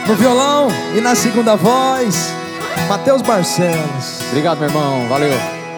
No violão e na segunda voz, Matheus Barcelos. Obrigado, meu irmão, valeu.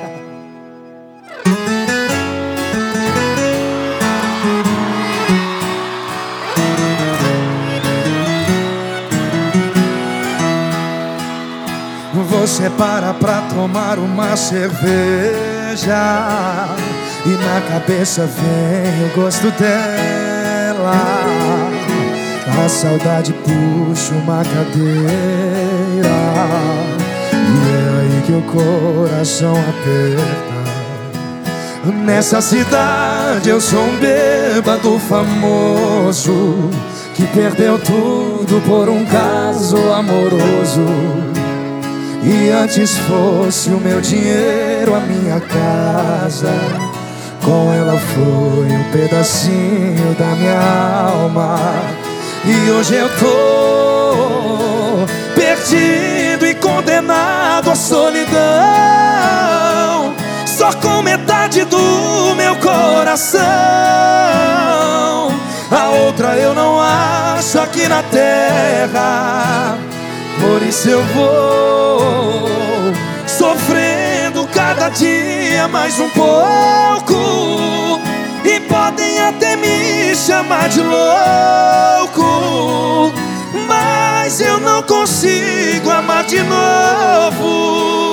Você para pra tomar uma cerveja e na cabeça vem o gosto dela. A saudade puxa uma cadeira e é aí que o coração aperta. Nessa cidade eu sou um bêbado famoso que perdeu tudo por um caso amoroso. E antes fosse o meu dinheiro, a minha casa, com ela foi um pedacinho da minha alma. E hoje eu tô perdido e condenado à solidão, só com metade do meu coração. A outra eu não acho aqui na terra. Por isso eu vou sofrendo cada dia mais um pouco. E podem até me chamar de louco, mas eu não consigo amar de novo.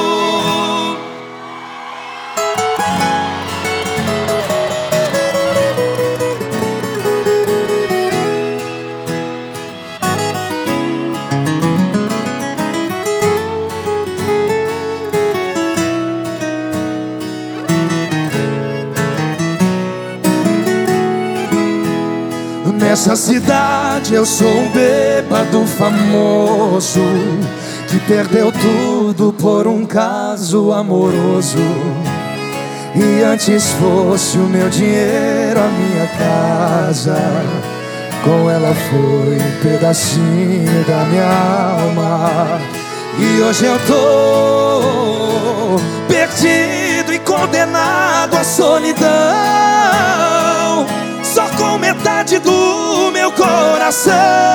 Nessa cidade eu sou um bêbado famoso que perdeu tudo por um caso amoroso. E antes fosse o meu dinheiro, a minha casa, com ela foi um pedacinho da minha alma. E hoje eu tô perdido e condenado à solidão, só com metade do meu coração.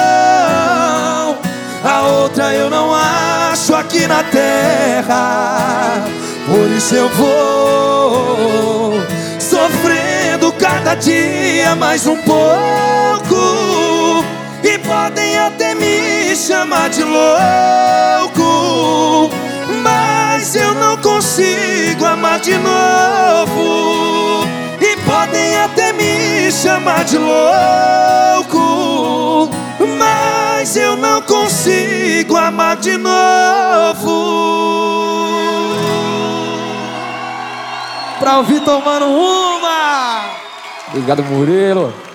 A outra eu não acho aqui na terra. Por isso eu vou sofrendo cada dia mais um pouco. E podem até me chamar de louco, mas eu não consigo amar de novo. E podem até me chamar de louco, mas eu não consigo amar de novo. Pra ouvir tomando uma. Obrigado, Murilo.